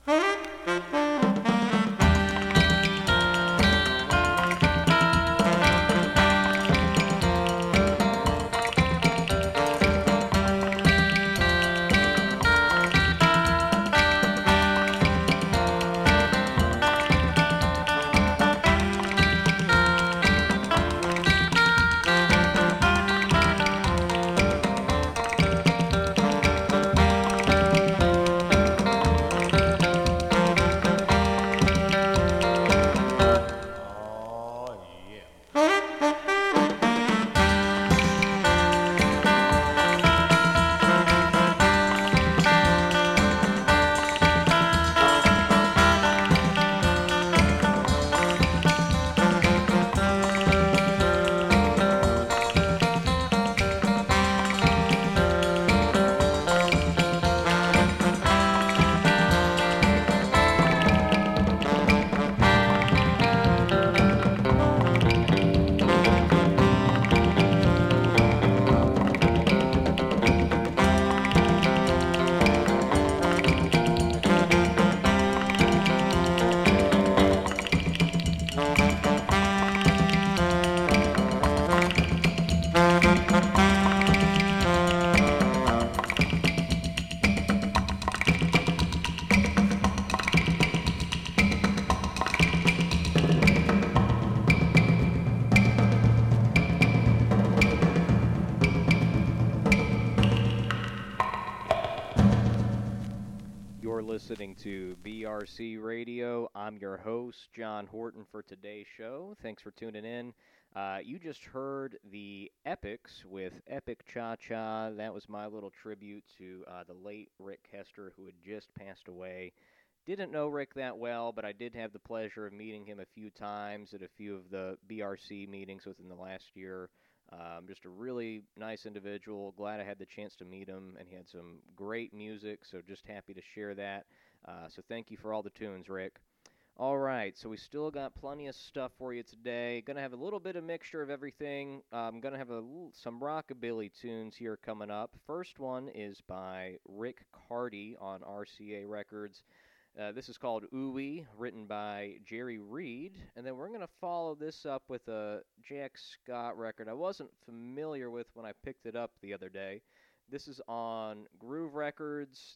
Listening to BRC Radio. I'm your host, John Horton, for today's show. Thanks for tuning in. You just heard the Epics with Epic Cha-Cha. That was my little tribute to the late Rick Hester, who had just passed away. Didn't know Rick that well, but I did have the pleasure of meeting him a few times at a few of the BRC meetings within the last year. Just a really nice individual. Glad I had the chance to meet him, and he had some great music, so just happy to share that. So thank you for all the tunes, Rick. All right, so we still got plenty of stuff for you today. Going to have a little bit of mixture of everything. I'm going to have some rockabilly tunes here coming up. First one is by Rick Carty on RCA Records. This is called Ooey, written by Jerry Reed. And then we're going to follow this up with a Jack Scott record I wasn't familiar with when I picked it up the other day. This is on Groove Records.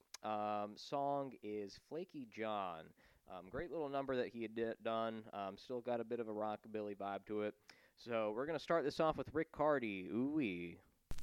Song is Flaky John. Great little number that he had done. Still got a bit of a rockabilly vibe to it. So we're going to start this off with Rick Carty, Ooey.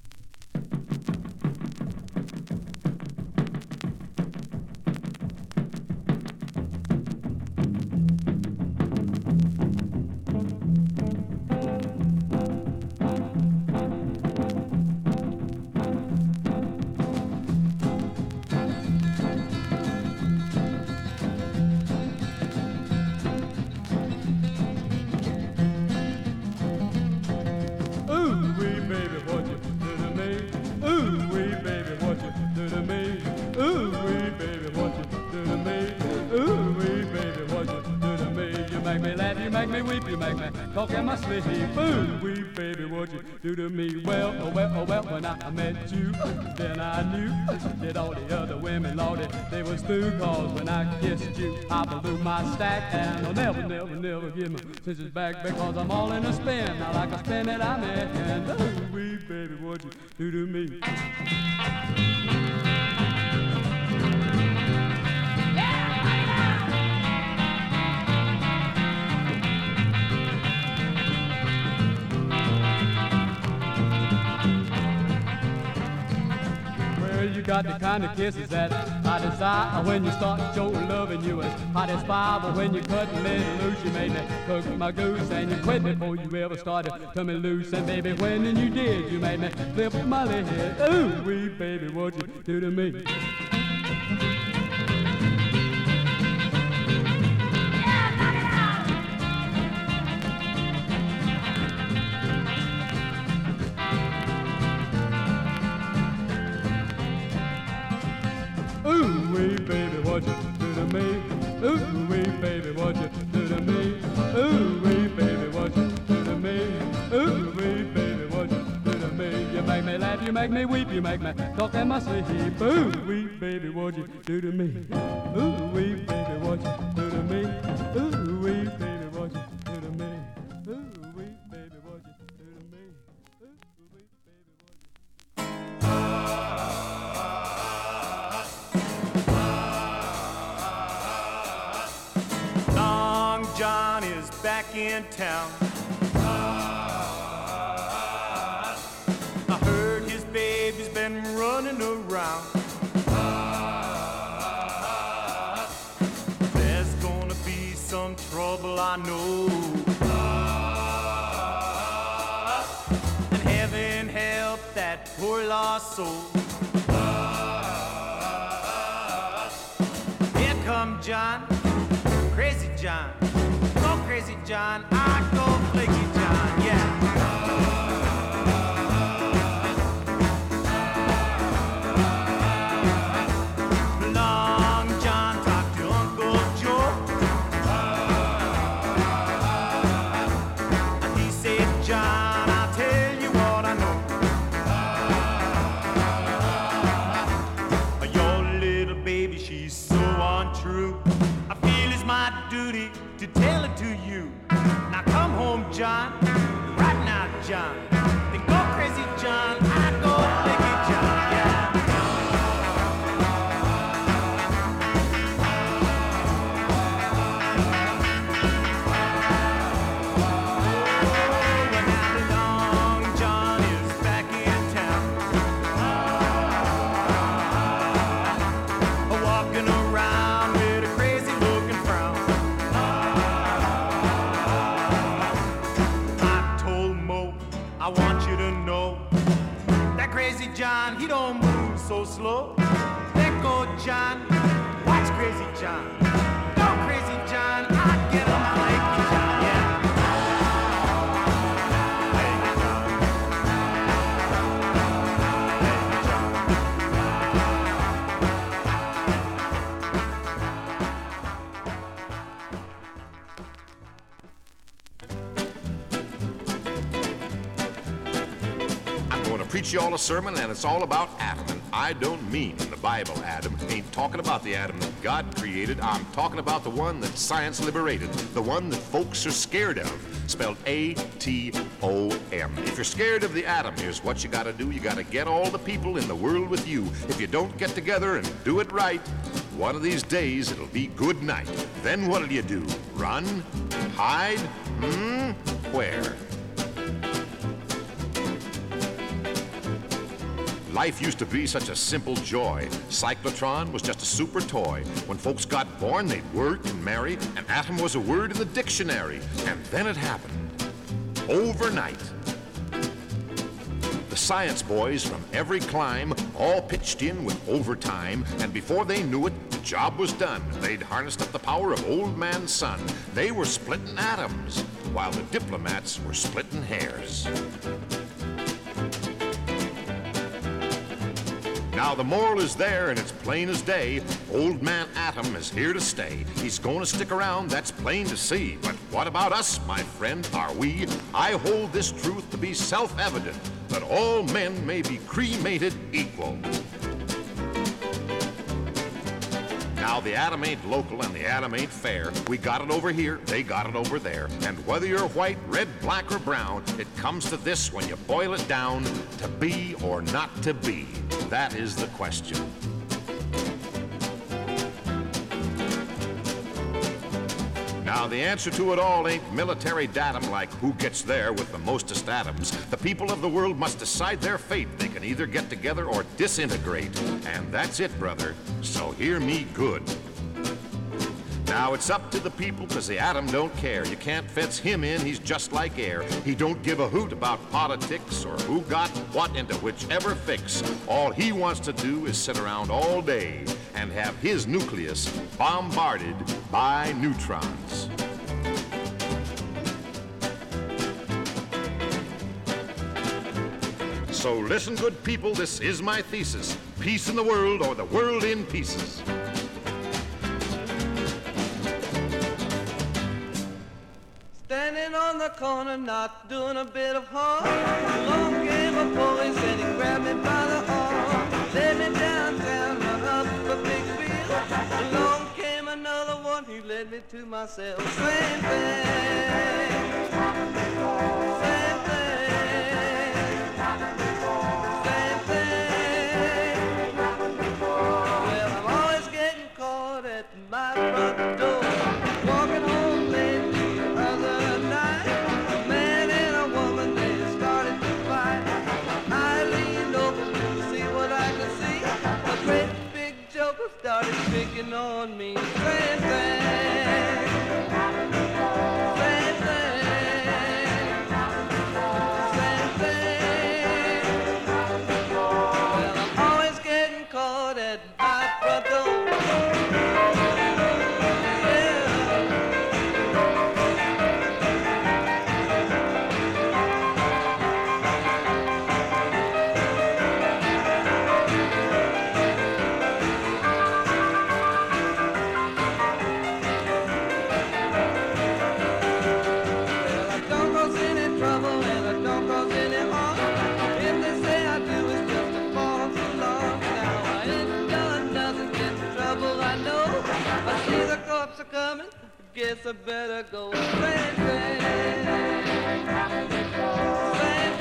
Talk in my sleep, ooh, wee baby, what you do to me? Well, when I met you, then I knew that all the other women, Lordy, they was through. Cause when I kissed you, I blew my stack, and I'll never give my sisters back, because I'm all in a spin. I like a spin that I'm in, and ooh, wee baby, what you do to me? You got the kind of kisses that I desire when you start showing love, and you as hot as fire. But when you cut me loose, you made me cook my goose, and you quit before you ever started to me loose. And baby, when you did, you made me flip my lid. Ooh, wee baby, what you do to me? Ooh, wee baby, what you do to me? Ooh, wee baby, what you do to me? Ooh, wee baby, what you do to me? Ooh, wee baby, what you do to me? You make me laugh, you make me weep, you make me talk in my sleep. Ooh, wee baby, what you do to me? Ooh, wee baby. back in town. I heard his baby's been running around. There's gonna be some trouble, I know. And heaven help that poor lost soul. Here come John, Crazy John. Go Crazy John, I go Flaky John, yeah. Long John talked to Uncle Joe. He said, John, I'll tell you what I know. Your little baby, she's so untrue. I feel it's my duty to tell it to you. Now come home, John, right now, John. Then go Crazy John, I go Flaky John, yeah. John, he don't move so slow. Let go, John. Watch Crazy John. Go Crazy John. I get him like John, yeah. Preach y'all a sermon, and it's all about Adam. And I don't mean in the Bible, Adam. Ain't talking about the Adam that God created. I'm talking about the one that science liberated, the one that folks are scared of, spelled A-T-O-M. If you're scared of the Adam, here's what you gotta do. You gotta get all the people in the world with you. If you don't get together and do it right, one of these days it'll be good night. Then what'll you do? Run? Hide? Where? Life used to be such a simple joy. Cyclotron was just a super toy. When folks got born, they'd work and marry, and atom was a word in the dictionary. And then it happened. Overnight. The science boys from every clime all pitched in with overtime, and before they knew it, the job was done. They'd harnessed up the power of old man sun. They were splitting atoms, while the diplomats were splitting hairs. Now the moral is there and it's plain as day. Old man Atom is here to stay. He's gonna stick around, that's plain to see. But what about us, my friend? Are we? I hold this truth to be self-evident, that all men may be cremated equal. Now the atom ain't local and the atom ain't fair. We got it over here, they got it over there. And whether you're white, red, black, or brown, it comes to this when you boil it down: to be or not to be. That is the question. Now, the answer to it all ain't military datum like who gets there with the mostest atoms. The people of the world must decide their fate. They can either get together or disintegrate. And that's it, brother. So hear me good. Now, it's up to the people, because the atom don't care. You can't fence him in, he's just like air. He don't give a hoot about politics or who got what into whichever fix. All he wants to do is sit around all day and have his nucleus bombarded by neutrons. So listen, good people, this is my thesis. Peace in the world or the world in pieces. Standing on the corner, not doing a bit of harm. Along came a police and he grabbed me by the arm. Led me downtown, run up a big bill. Along came another one, he led me to my cell. Same thing, same thing, same thing. Well, I'm always getting caught at my front door. Walking home late to the other you know it means same thing. Same thing. Same thing. Well, I'm always getting caught at my front door. Coming, guess I better go. Same thing, same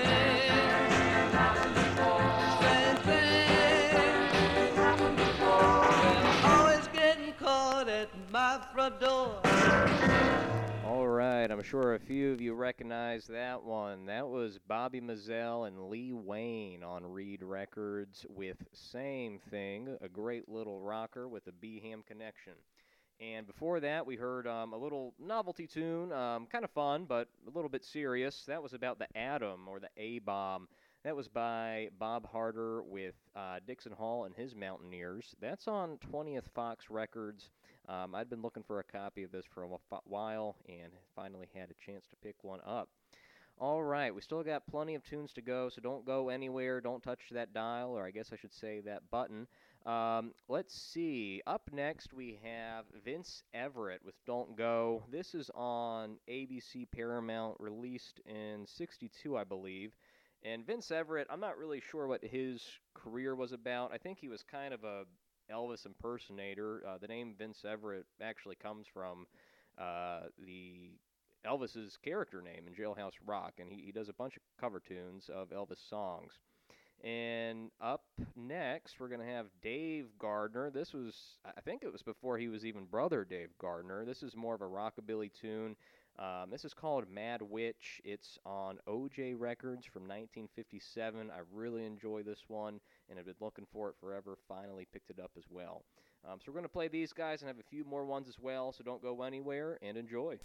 thing, same thing. Well, I'm always getting caught at my front door. All right, I'm sure a few of you recognize that one. That was Bobby Mazzell and Lee Wayne on Reed Records with Same Thing, a great little rocker with a B-Ham connection. And before that, we heard a little novelty tune, kind of fun, but a little bit serious. That was about the Atom, or the A-Bomb. That was by Bob Harder with Dixon Hall and his Mountaineers. That's on 20th Fox Records. I'd been looking for a copy of this for a while, and finally had a chance to pick one up. All right, we still got plenty of tunes to go, so don't go anywhere. Don't touch that dial, or I guess I should say that button. Let's see. Up next, we have Vince Everett with Don't Go. This is on ABC Paramount, released in '62, I believe. And Vince Everett, I'm not really sure what his career was about. I think he was kind of a Elvis impersonator. The name Vince Everett actually comes from the Elvis's character name in Jailhouse Rock, and he does a bunch of cover tunes of Elvis songs. And up next, we're going to have Dave Gardner. This was, I think it was before he was even brother Dave Gardner. This is more of a rockabilly tune. This is called Mad Witch. It's on OJ Records from 1957. I really enjoy this one, and I've been looking for it forever. Finally picked it up as well. So we're going to play these guys and have a few more ones as well, so don't go anywhere, and enjoy.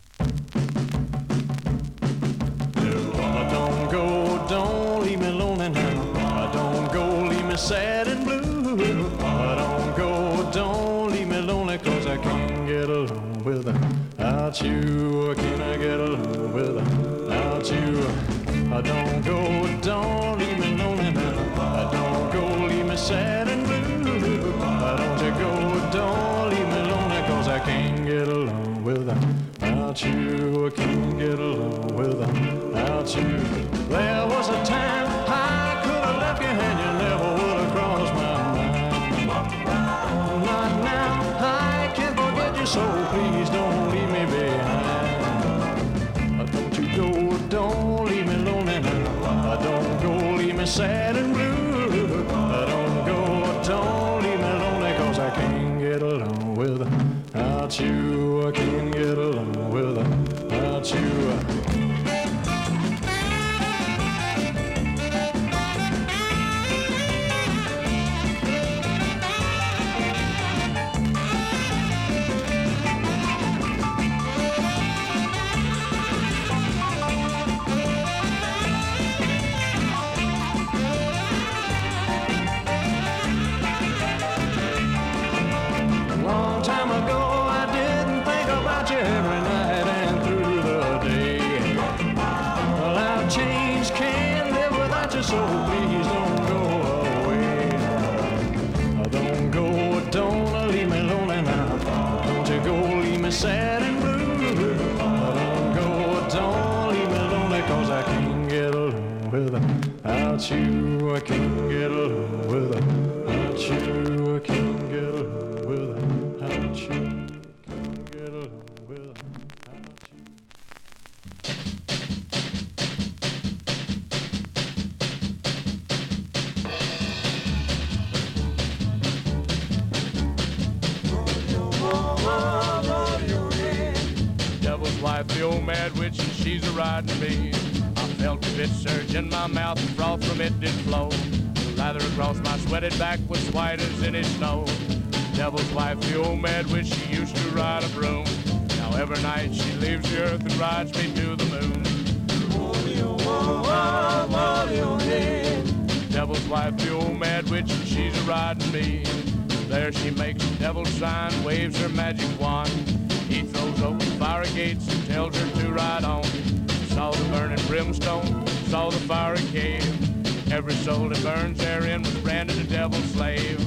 Don't go, don't leave me lonely now. Don't go, leave me sad and blue. Don't go, don't leave me lonely, 'cause I can't get along without you. Can I get along without you? Don't go, don't leave me lonely now. Don't go, leave me sad and blue. Don't you go, don't leave me lonely, 'cause I can't get along without you. I can't get along without you. There was a time I could have left you and you never would have crossed my mind. Not now, I can't forget you, so please don't leave me behind. Don't you go, don't leave me lonely now. Don't go, leave me sad and blue. Don't go, don't leave me lonely, 'cause I can't get along without you. I can't get along without you. So please don't go away. Don't go, don't leave me lonely now. Don't you go, leave me sad and blue. Don't go, don't leave me lonely, 'cause I can't get along without you. I can't get along without you. I can't get along without you. Can't get along without you. Wife, the old mad witch, and she's a riding me. I felt a bit surge in my mouth, and froth from it did flow. The lather across my sweated back was white as any snow. Devil's wife, the old mad witch, she used to ride a broom. Now every night she leaves the earth and rides me to the moon. Devil's wife, the old mad witch, and she's a riding me. There she makes the devil's sign, waves her magic wand. He throws open fiery gates and tells her to ride on. Saw the burning brimstone, saw the fiery cave. Every soul that burns therein was branded a devil's slave.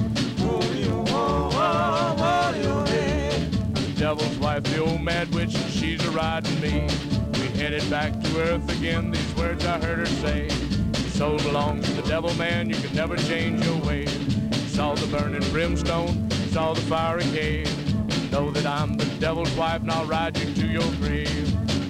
The devil's wife, the old mad witch, and she's a riding me. We headed back to earth again, these words I heard her say. Your soul belongs to the devil, man, you can never change your ways. Saw the burning brimstone, saw the fiery cave. Know that I'm the devil's wife, and I'll ride you to your grave.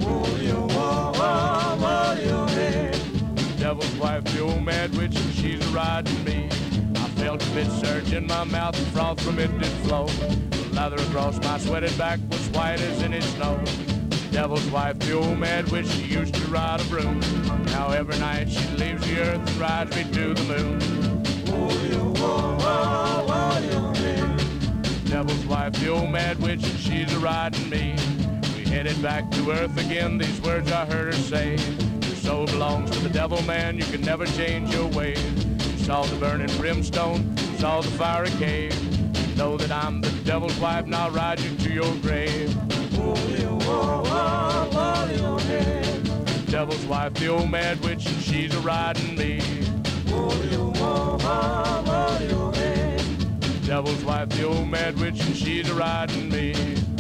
Devil's wife, the old mad witch, and she's a riding me. I felt a bit surge in my mouth, and froth from it did flow. The lather across my sweated back was white as any snow. Devil's wife, the old mad witch, she used to ride a broom. Now every night she leaves the earth and rides me to the moon. Devil's wife, the old mad witch, and she's a riding me. We headed back to earth again, these words I heard her say. Your soul belongs to the devil, man, you can never change your ways. You saw the burning brimstone, saw the fiery cave. You know that I'm the devil's wife, and I'll ride you to your grave. Devil's wife, the old mad witch, and she's a riding me. Devil's wife, the old mad witch, and she's a riding me.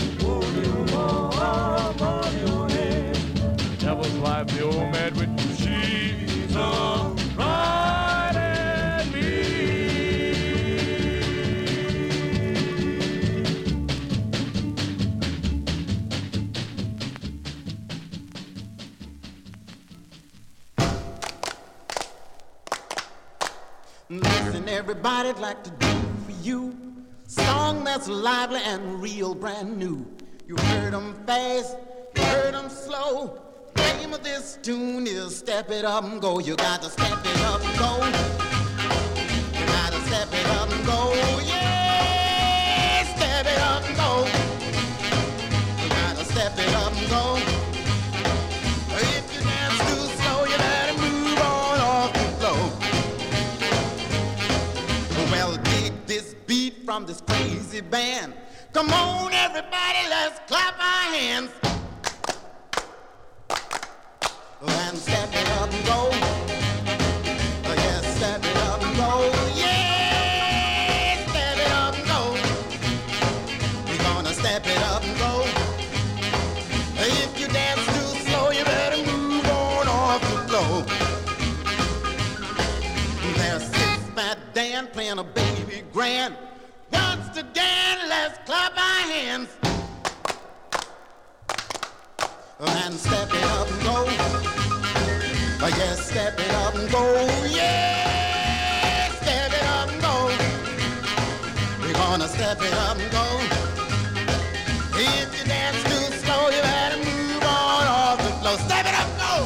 Devil's wife, the old mad witch, and she's a riding me. Listen, everybody, I'd like to do for you song that's lively and real brand new. You heard them fast, you heard them slow. The name of this tune is Step It Up and Go. You got to step it up and go. You got to step it up and go. Yeah, step it up and go. You got to step it up and go. If you dance too slow, you better move on off the floor. Well, dig this beat from this crazy band. Come on, everybody, let's clap our hands. And step it up and go. Yes, step it up and go. Yeah, step it up and go. We're gonna step it up and go. If you dance too slow, you better move on off the floor. There's Six Fat Dan playing a baby grand. Once again, let's clap our hands. And step it up and go. Yes, step it up and go. Yeah, step it up and go. We're gonna step it up and go. If you dance too slow, you better move on off the floor. Step it up and go.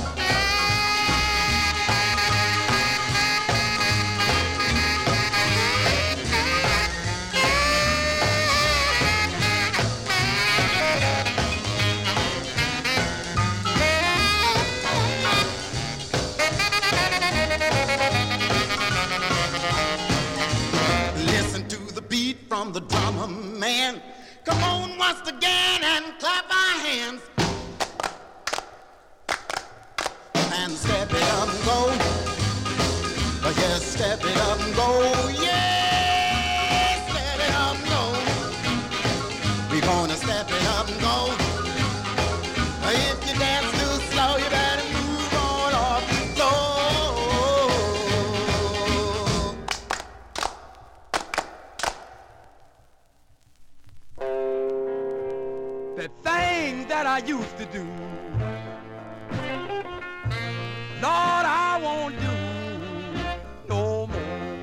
From the drummer man, come on once again and clap our hands. And step it up and go. Yes, step it up and go. Yeah, step it up and go. We're gonna step it up and go. If you dance too slow, you better move on off the floor. The things that I used to do, Lord, I won't do no more.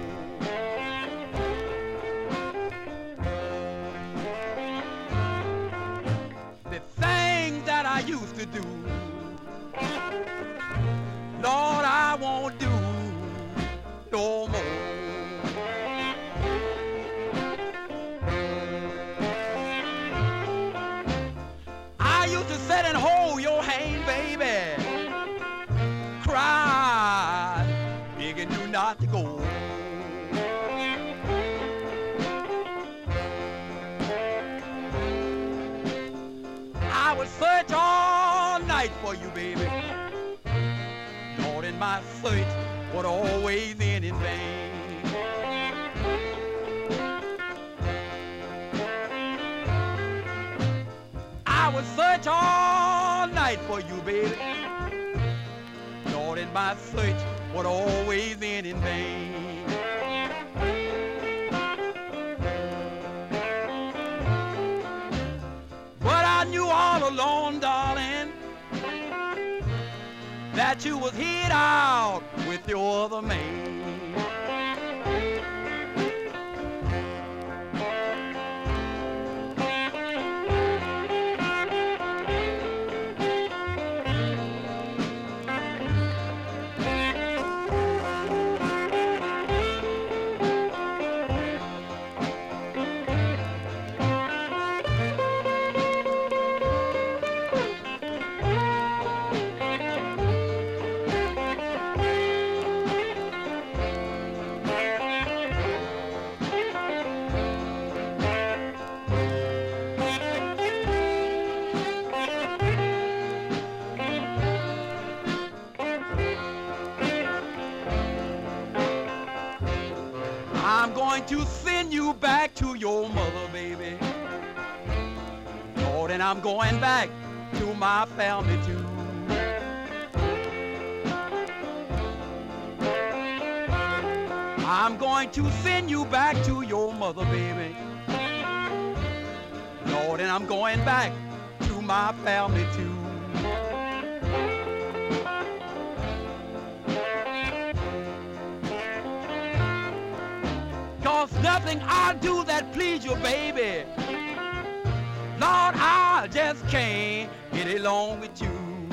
The things that I used to do, Lord, I won't do no more. I would search all night for you, baby. Lord, and my search would always end in vain. I would search all night for you, baby. Lord, and my search would always end in vain. But I knew all along, darling, that you was hid out with your other man. I'm going to send you back to your mother, baby. Lord, and I'm going back to my family too. I'm going to send you back to your mother, baby. Lord, and I'm going back to my family too. 'Cause nothing I'll do that please you, baby. Lord, I just can't get along with you.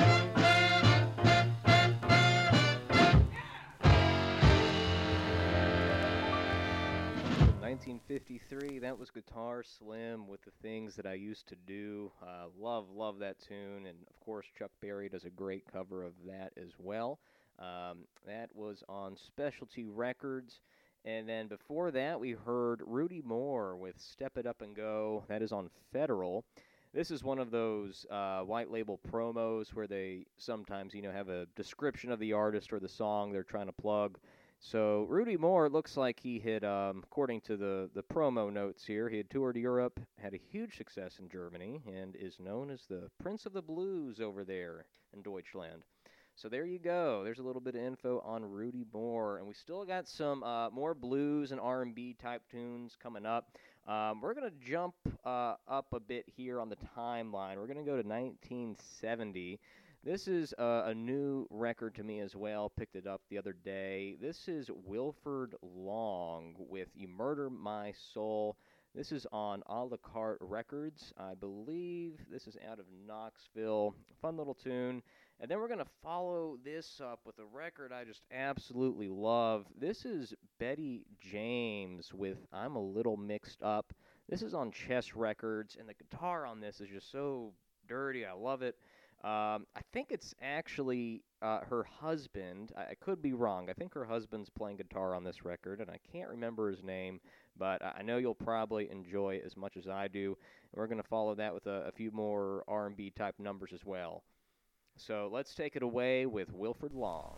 1953, that was Guitar Slim with The Things That I Used to Do. Love that tune, and of course Chuck Berry does a great cover of that as well. That was on Specialty Records. And then before that, we heard Rudy Moore with Step It Up and Go. That is on Federal. This is one of those white label promos where they sometimes, have a description of the artist or the song they're trying to plug. So Rudy Moore looks like he had, according to the promo notes here, he had toured Europe, had a huge success in Germany, and is known as the Prince of the Blues over there in Deutschland. So there you go. There's a little bit of info on Rudy Moore. And we still got some more blues and R&B type tunes coming up. We're going to jump up a bit here on the timeline. We're going to go to 1970. This is a new record to me as well. Picked it up the other day. This is Wilford Long with You Murder My Soul. This is on A La Carte Records. I believe this is out of Knoxville. Fun little tune. And then we're going to follow this up with a record I just absolutely love. This is Betty James with I'm a Little Mixed Up. This is on Chess Records, and the guitar on this is just so dirty. I love it. I think it's actually her husband. I could be wrong. I think her husband's playing guitar on this record, and I can't remember his name, but I know you'll probably enjoy it as much as I do. And we're going to follow that with a few more R&B type numbers as well. So let's take it away with Wilford Long.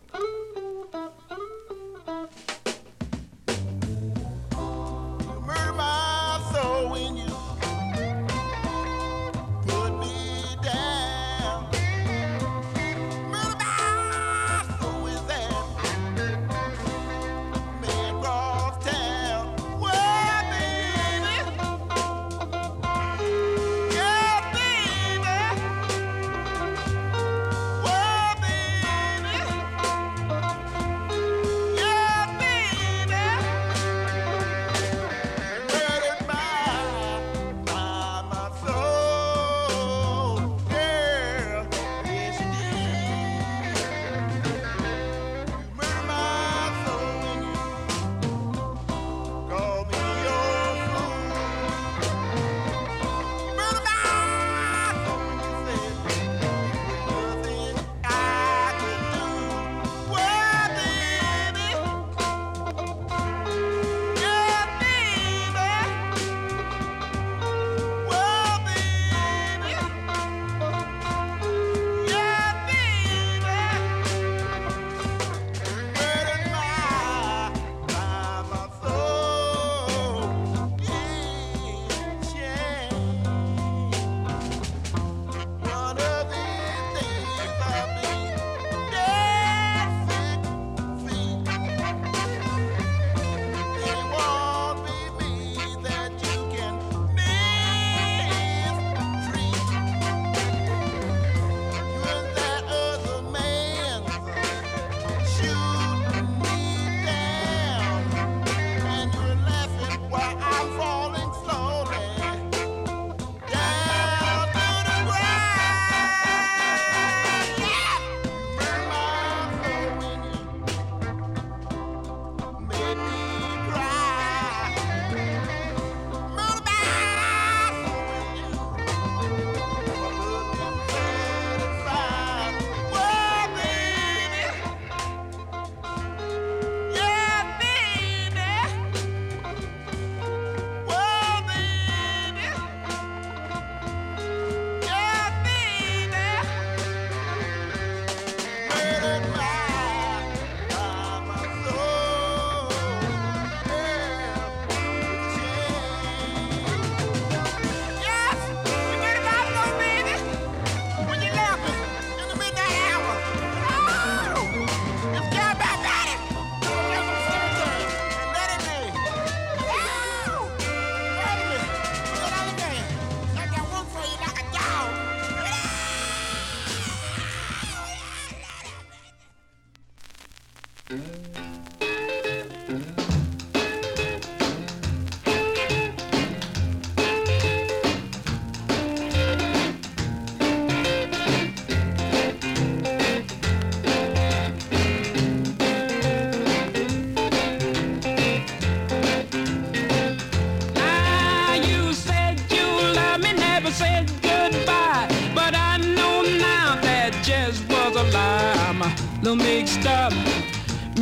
Murder my soul when you put me down. Murder my soul with that man across town. Well, baby, yeah, baby. Well, baby,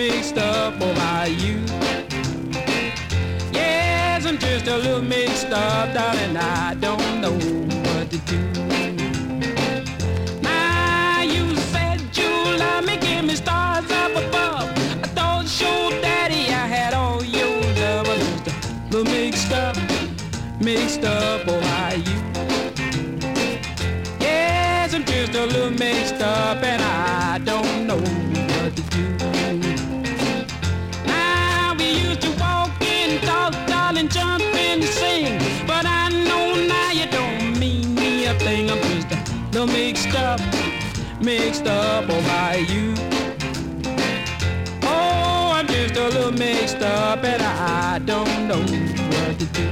mixed up about you. Yes, I'm just a little mixed up, darling, I don't know what to do. Now you said you love me, give me stars up above. I thought your daddy I had all your love. I'm just a little mixed up about you. Yes, I'm just a little mixed up and I don't know what to do. Now we used to walk and talk, darling, jump and sing, but I know now you don't mean me a thing. I'm just a little mixed up about you. Oh, I'm just a little mixed up and I don't know what to do.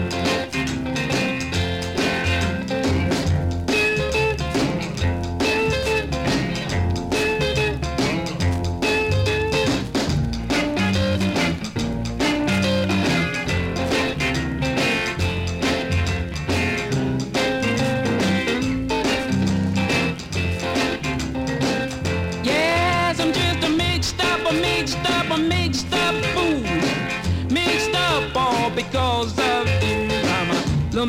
Because of you, I'm a little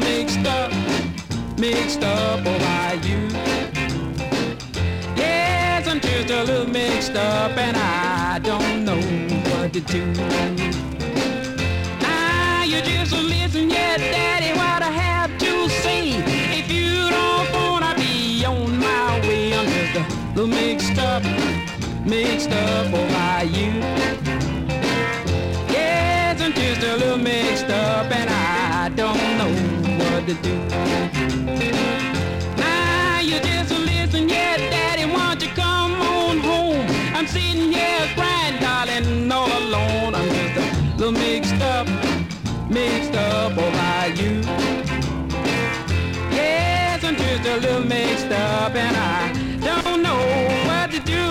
mixed up about you. Yes, I'm just a little mixed up and I don't know what to do. Now you just listen, yeah, Daddy, what I have to say. If you don't wanna be on my way, I'm just a little mixed up about you. Just a little mixed up and I don't know what to do. Now you just listen, yeah, Daddy, won't you come on home? I'm sitting here crying, darling, all alone. I'm just a little mixed up about you. Yes, I'm just a little mixed up and I don't know what to do.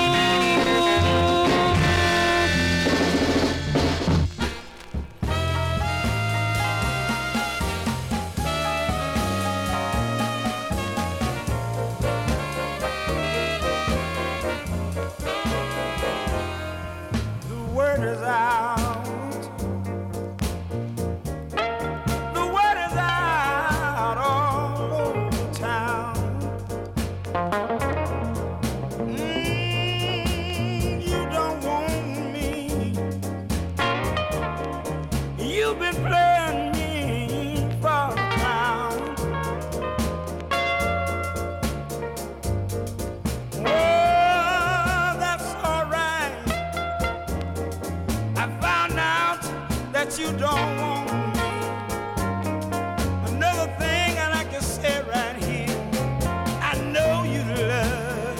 You don't want me. Another thing I like to say right here, I know you love.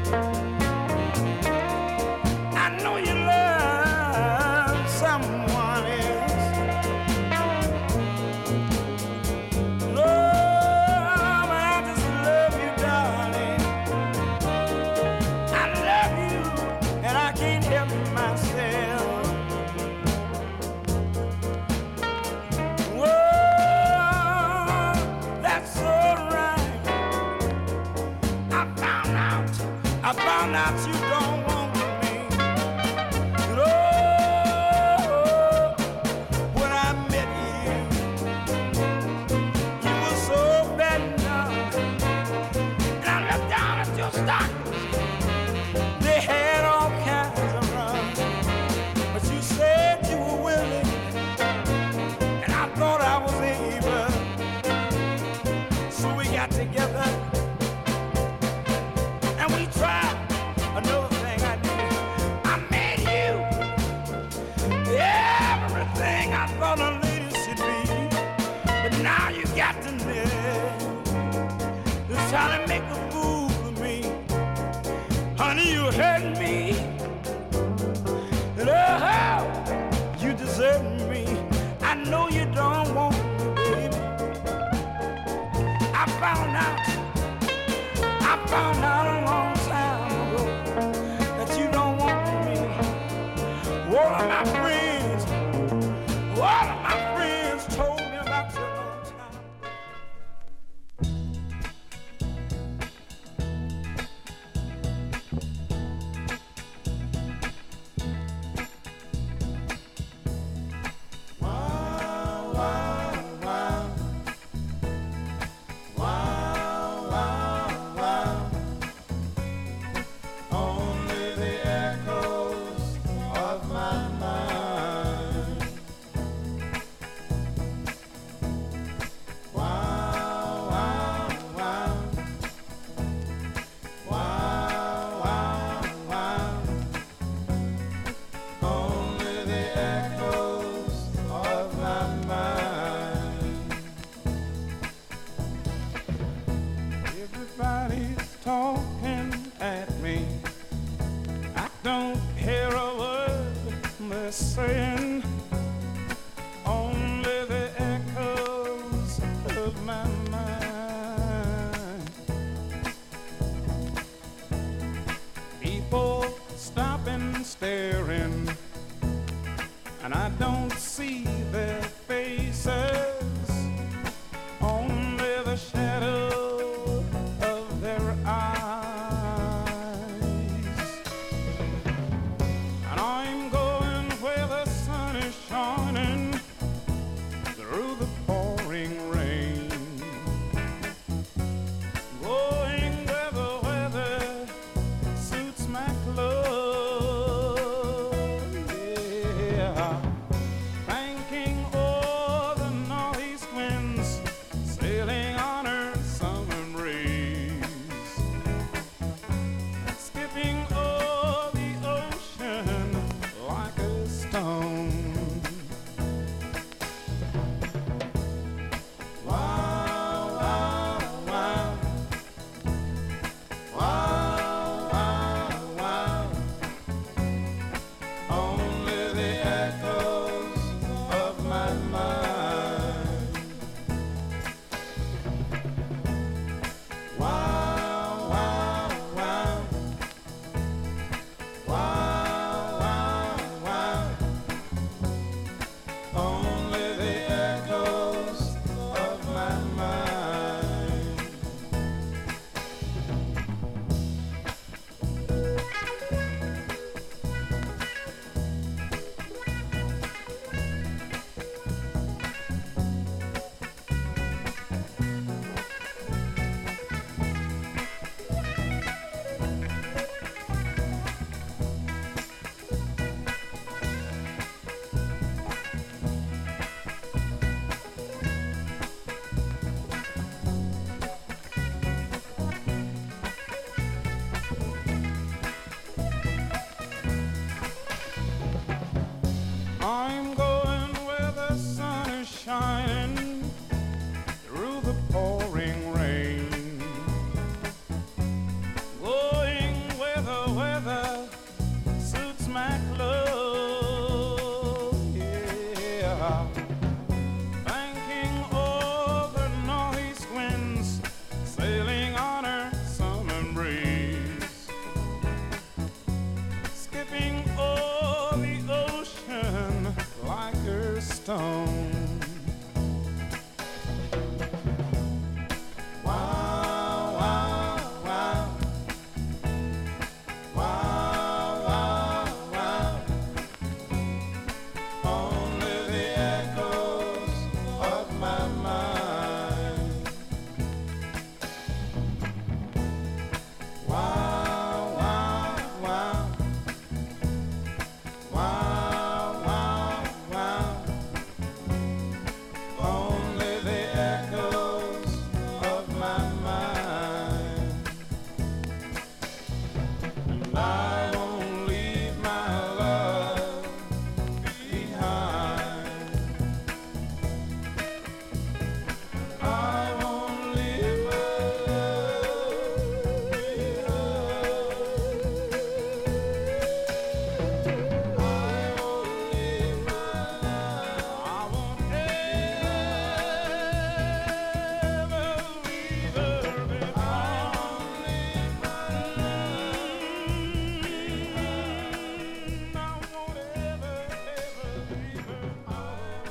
I know you love someone else. Lord, I just love you, darling. I love you, and I can't help myself. I found out you don't want me. Oh, when I met you, you were so bad enough. And I looked down at your stockings. They had all kinds of rum. But you said you were willing, and I thought I was able. So we got together. Another thing I did, I made you everything I thought a lady should be. But now you got to try to make a fool of me. Honey, you hurt me. And oh, you deserve me. I know you don't want me, baby. I found out a long time ago that you don't want me. All of my friends told me about you a long time. Everybody's talking at me. I don't hear a word they're saying, only the echoes of my mind. People stopping, staring, and I don't see their faces, only the shadow of their eyes. And I'm going where the sun is shining through the pouring rain, going where the weather suits my clothes. Yeah. Thanking all the northeast winds sailing on her summer breeze, skipping o'er the ocean like a stone. Wow, wow, wow. Wow, wow, wow. Only the echoes of my mind. Wow, wow, wow. Wow, wow, wow. Only the echoes of my mind. I'm going where the sun is shining through the pouring rain, going where the weather suits my clothes. Yeah. Thanking all the northeast winds sailing on her summer breeze, skipping o'er the ocean like a stone. Wow, wow, wow. Wow, wow, wow. Only the echoes of my mind. Wow, wow, wow. Wow, wow, wow. Only the echoes of my mind. And I won't leave my love behind. I won't leave my love behind. I won't leave my love. I won't ever leave her behind. I won't leave my love. I won't ever, ever leave her. Oh, no.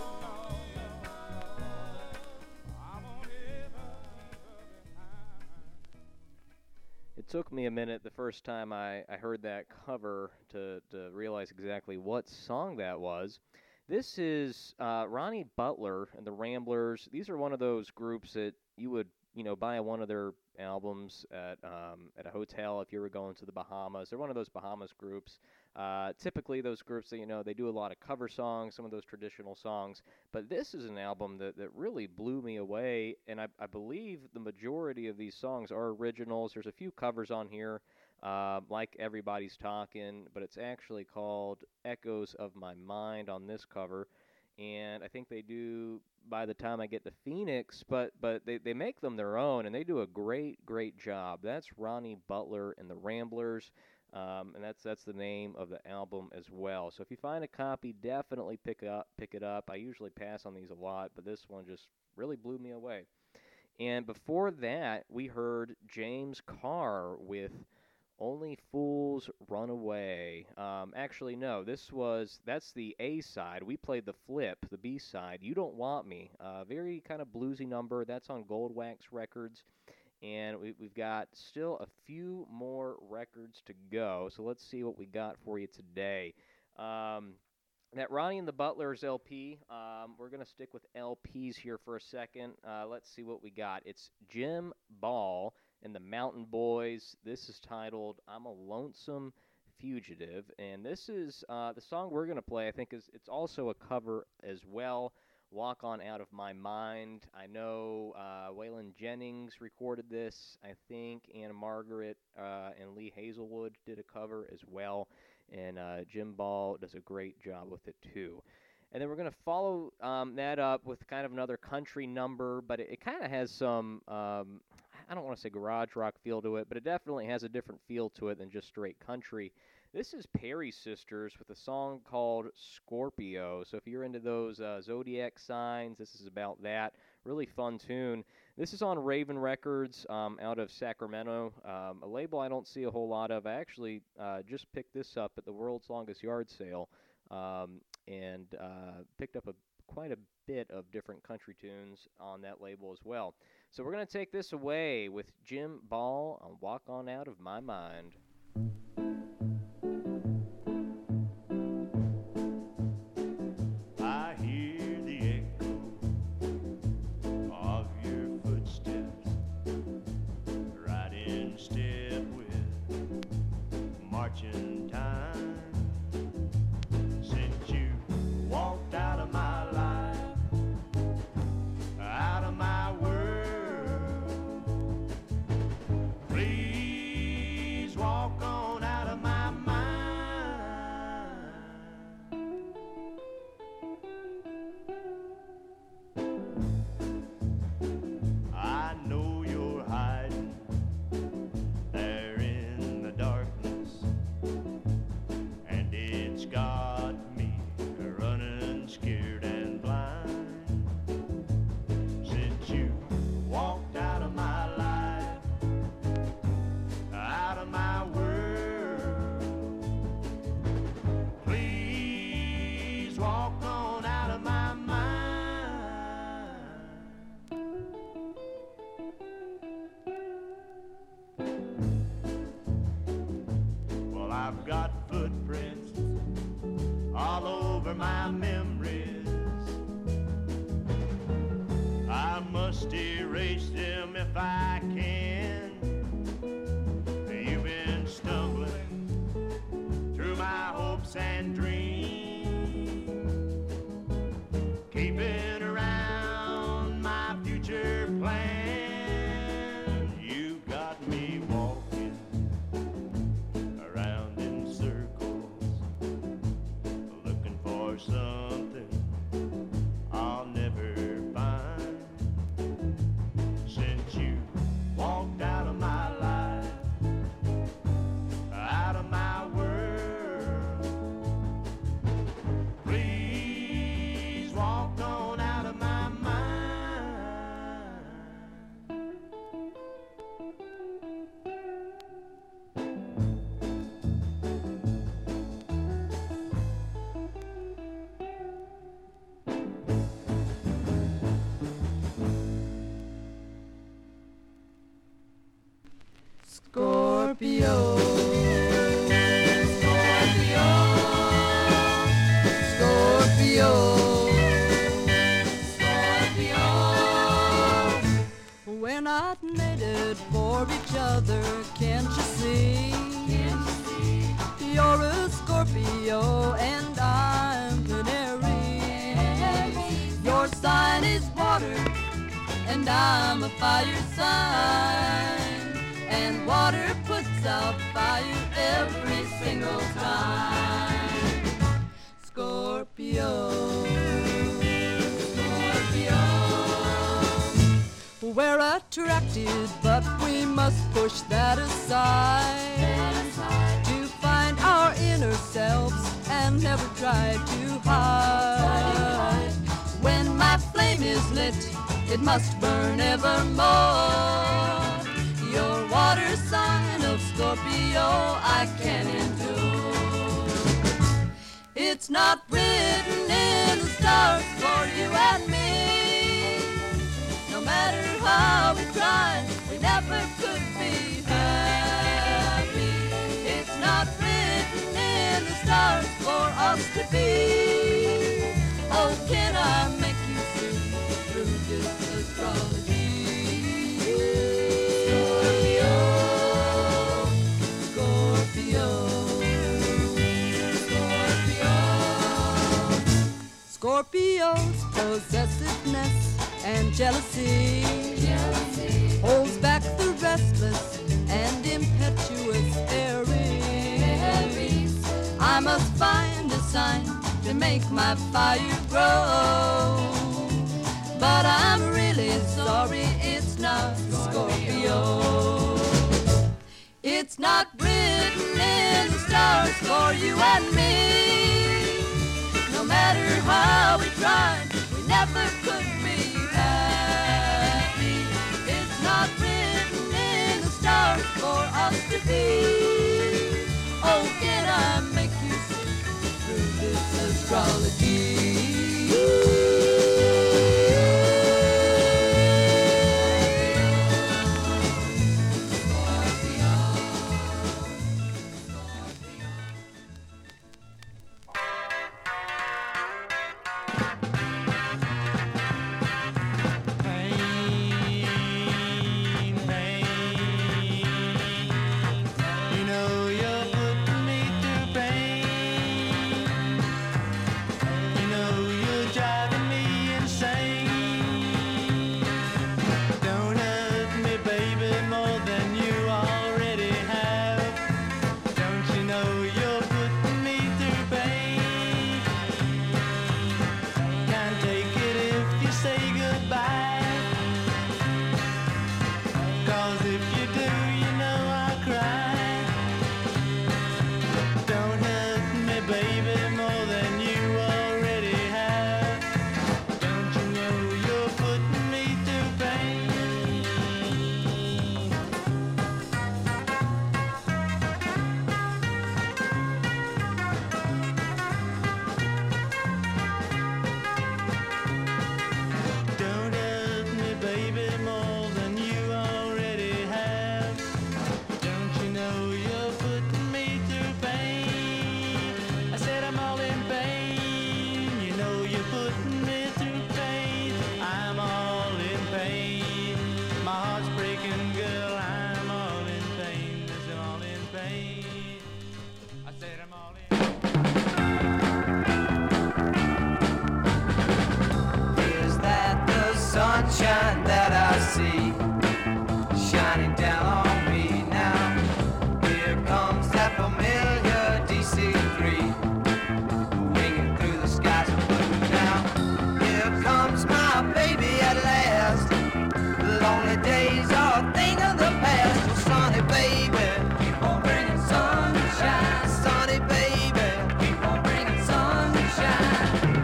I won't ever leave her behind. It took me a minute the first time I heard that cover to realize exactly what song that was. This is Ronnie Butler and the Ramblers. These are one of those groups that you would, buy one of their albums at a hotel if you were going to the Bahamas. They're one of those Bahamas groups. Typically, those groups, they do a lot of cover songs, some of those traditional songs. But this is an album that really blew me away, and I believe the majority of these songs are originals. There's a few covers on here, like Everybody's Talking, but it's actually called Echoes of My Mind on this cover. And I think they do by the time I get to Phoenix, but they make them their own, and they do a great job. That's Ronnie Butler and the Ramblers, and that's the name of the album as well. So if you find a copy, definitely pick it up. I usually pass on these a lot, but this one just really blew me away. And before that, we heard James Carr with Only Fools Run Away. Actually, no, that's the A side. We played the flip, the B side, You Don't Want Me. Very kind of bluesy number. That's on Goldwax Records. And we've got still a few more records to go. So let's see what we got for you today. That Ronnie and the Butlers LP, we're going to stick with LPs here for a second. Let's see what we got. It's Jim Ball and the Mountain Boys. This is titled I'm a Lonesome Fugitive. And this is the song we're going to play, I think, it's also a cover as well. Walk On Out of My Mind. I know Waylon Jennings recorded this. I think Anna Margaret and Lee Hazelwood did a cover as well. And Jim Ball does a great job with it, too. And then we're going to follow that up with kind of another country number, but it kind of has some, I don't want to say garage rock feel to it, but it definitely has a different feel to it than just straight country. This is Perry Sisters with a song called Scorpio. So if you're into those zodiac signs, this is about that. Really fun tune. This is on Raven Records out of Sacramento, a label I don't see a whole lot of. I actually just picked this up at the World's Longest Yard Sale and picked up quite a bit of different country tunes on that label as well. So we're going to take this away with Jim Ball on Walk On Out of My Mind. I hear the echo of your footsteps, right in step with marching time. Since you walked out of my life, out of my world, please walk on out of my mind. I know you're hiding there in the darkness, and it's got me running scared and blind. Since you walked out of my life, out of my world, please walk on out of my mind. Well, I've got footprints all over my memories. I must erase them if I can. You've been stumbling through my hopes and dreams, keeping around my future plan. You got me walking around in circles, looking for something I'll never find. Since you walked out of my life, out of my world, please walk on out of my mind. Scorpio, Scorpio, Scorpio, Scorpio. We're not mated for each other, can't you see? You're a Scorpio and I'm Canary. Your sign is water and I'm a fire sign. And water puts out fire every single time. Scorpio, Scorpio, attracted, but we must push that aside to find our inner selves and never try to hide. When my flame is lit, it must burn evermore. Your water sign of Scorpio I can endure. It's not written in the stars for you and me. No matter how we tried, we never could be happy. It's not written in the stars for us to be. Oh, can I make you see through this astrology? Scorpio's possessiveness and jealousy holds back the restless and impetuous Aries. I must find a sign to make my fire grow, but I'm really sorry it's not Scorpio. It's not written in the stars for you and me. No matter how we tried, we never could be happy. It's not written in the stars for us to be. Oh, can I make you see through this astrology? Sunshine that I see shining down on me now. Here comes that familiar DC-3 winging through the skies of blue now. Here comes my baby at last. The lonely days are a thing of the past. Oh, sunny baby, keep on bringing sunshine. Sunny baby, keep on bringing sunshine.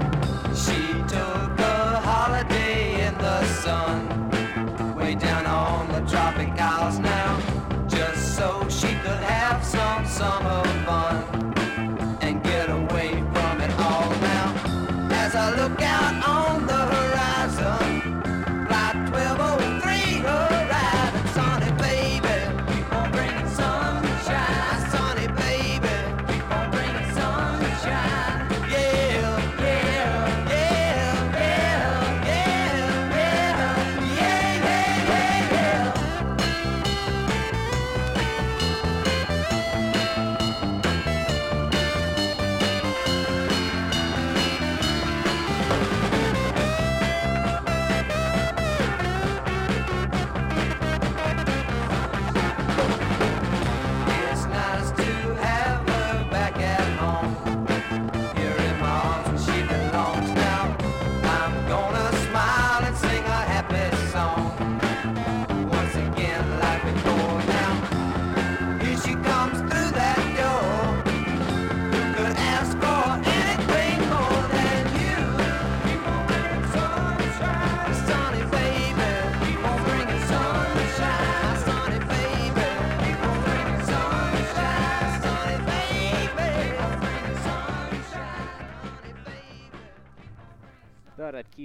She took a holiday in the sun, way down on the tropic isles now, just so she could have some summer fun and get away from it all now. As I look out on the horizon, flight 1203 arriving. Sunny baby, keep on bringing sunshine. Sunny baby, keep on bringing sunshine. Yeah, yeah, yeah, yeah, yeah, yeah, yeah, yeah, yeah, yeah.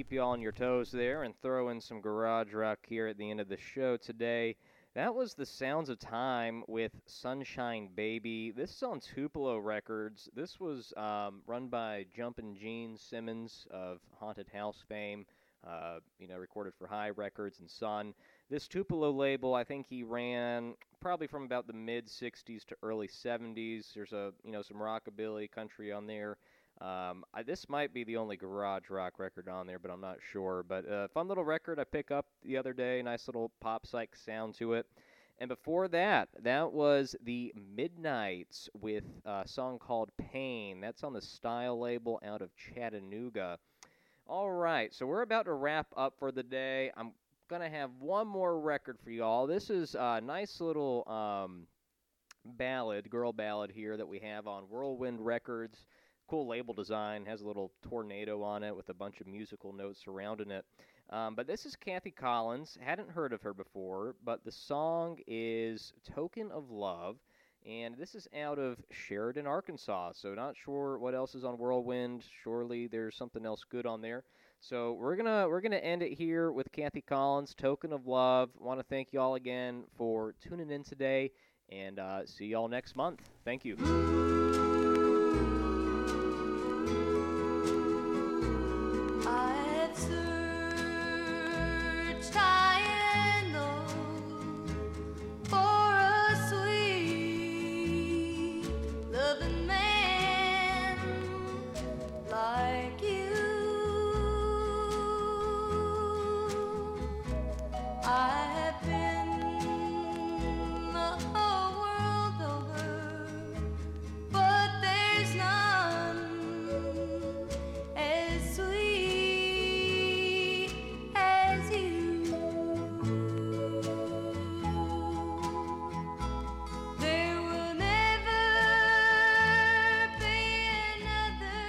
keep you on your toes there and throw in some garage rock here at the end of the show today. That was the Sounds of Time with Sunshine Baby. This is on Tupelo Records. This was run by Jumpin' Gene Simmons of Haunted House fame, recorded for High Records and Sun. This Tupelo label, I think he ran probably from about the mid-'60s to early '70s. There's some rockabilly country on there. This might be the only garage rock record on there, but I'm not sure. But fun little record I picked up the other day. Nice little pop psych sound to it. And before that was the Midnights with a song called Pain. That's on the Style label out of Chattanooga. All right, so we're about to wrap up for the day. I'm going to have one more record for you all. This is a nice little girl ballad here that we have on Whirlwind Records. Cool label design, has a little tornado on it with a bunch of musical notes surrounding it. But this is Kathy Collins. Hadn't heard of her before, but the song is Token of Love, and this is out of Sheridan, Arkansas. So not sure what else is on Whirlwind. Surely there's something else good on there. So we're gonna end it here with Kathy Collins, Token of Love. Want to thank y'all again for tuning in today, and see y'all next month. Thank you. I've searched high and low for a sweet loving man like you. I have been the whole world over, but there's none as sweet as you. There will never be another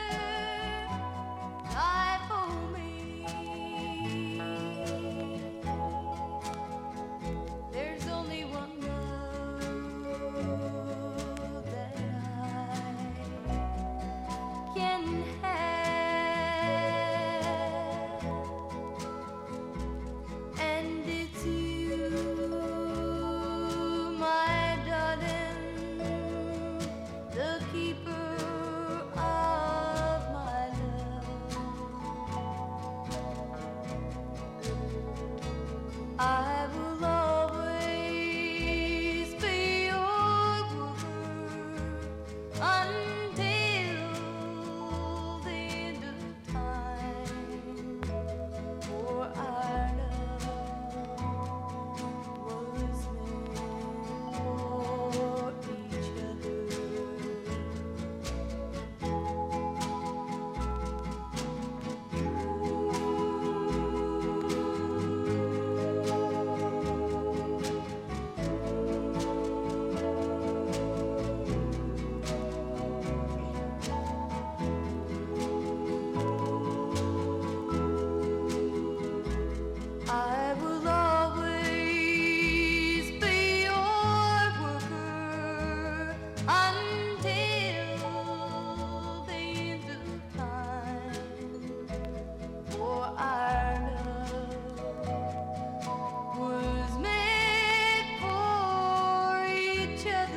life for me. There's only one love that I can have, and it's you, my darling, the keeper of my love. I will always be your lover until the end of time, for our love was meant for each other. I will always be your worker until the end of time, for our love was made for each other.